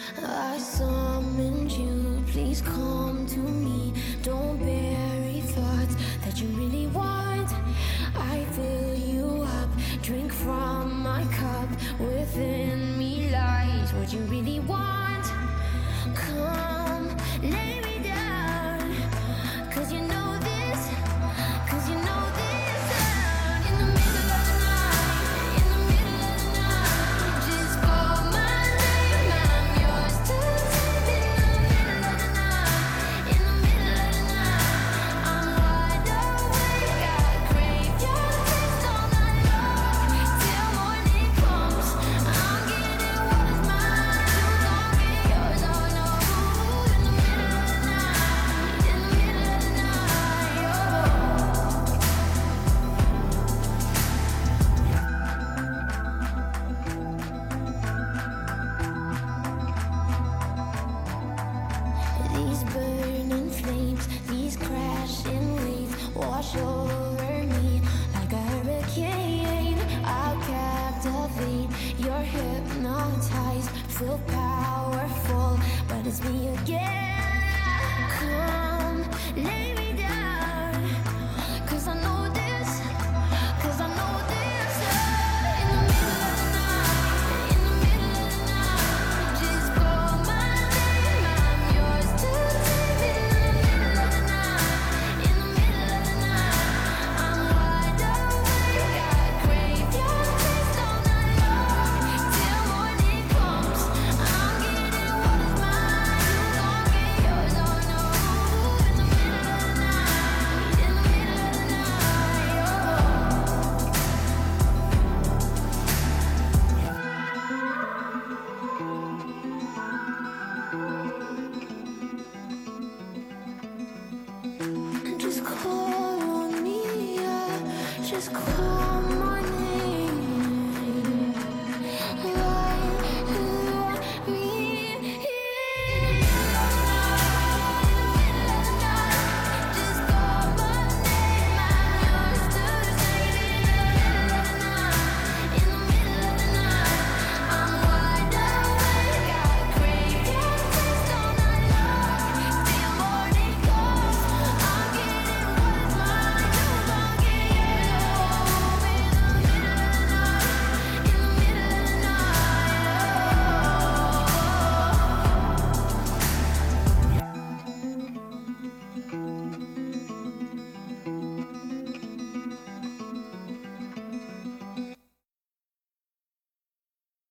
I summoned you, please come to me. Don't bury thoughts that you really want. I fill you up, drink from my cup. Within me lies what you really want. Come, lay me down, 'cause you know this, 'cause you know this. In the middle of the night, in the middle of the night, just call my name, I'm yours to take. In the middle of the night, in the middle of the night, I'm wide awake, I crave your taste all night long, till morning comes. I'm getting what is mine, you gon' get yours, oh no. In the middle of the night, in the middle of the night, oh. These burning flames, these crashing waves wash over me like a hurricane. I'll captivate, you're hypnotized, feel powerful, but it's me again. Come, lay me down, 'cause I know this, 'cause I know this. In the middle of the night, in the middle of the night, just call my name, I'm yours to take. In the middle of the night, in the middle of the night, I'm wide awake, I crave your taste all night long, till morning comes. I'm getting what is mine, you gon' get yours, oh no. In the middle of the night, in the middle of the night, oh. Just call on me, yeah. Just call